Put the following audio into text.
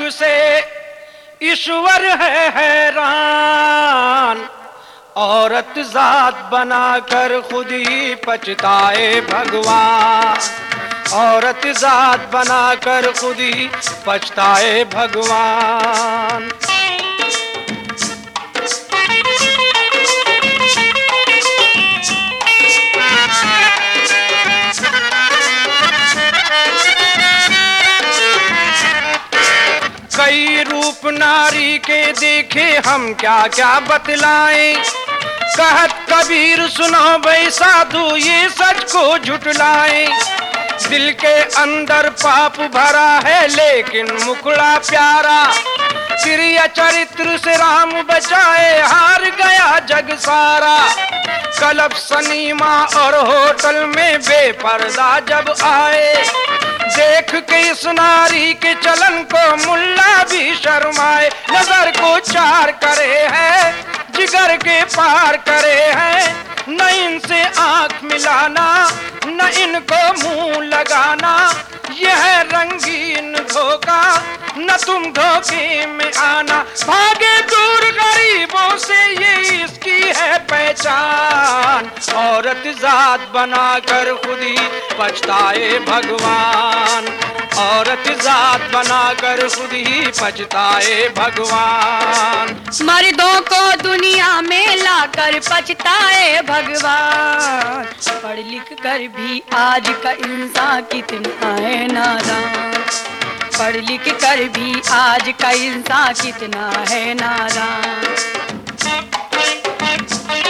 युग से ईश्वर है हैरान, औरत जात बनाकर खुद ही पछताए भगवान, औरत जात बनाकर खुद ही पछताए भगवान। कई रूप नारी के देखे हम क्या क्या बतलाएं, कहत कबीर सुनो भाई साधु ये सच को झुटलाएं। दिल के अंदर पाप भरा है लेकिन मुखड़ा प्यारा, प्रिय चरित्र से राम बचाए हार गया जग सारा। कलब सनीमा और होटल में बेपर्दा जब आए, देख के इस नारी के चलन को मुल्ला भी शर्माए। नजर को चार करे है जिगर के पार करे हैं, न इनसे आंख मिलाना न इनको मुंह लगाना। यह है रंगीन धोखा न तुम धोखे में आना, भागे दूर गरीबों से ये इसकी है पहचान। औरत जात बनाकर खुद ही पछताए भगवान, औरत जात बनाकर खुद ही पछताए भगवान। मर्दों को दुनिया में लाकर पछताए भगवान, पढ़ लिख कर भी आज का इंसान कितना है नादान, पढ़ लिख कर भी आज का इंसान कितना है नादान।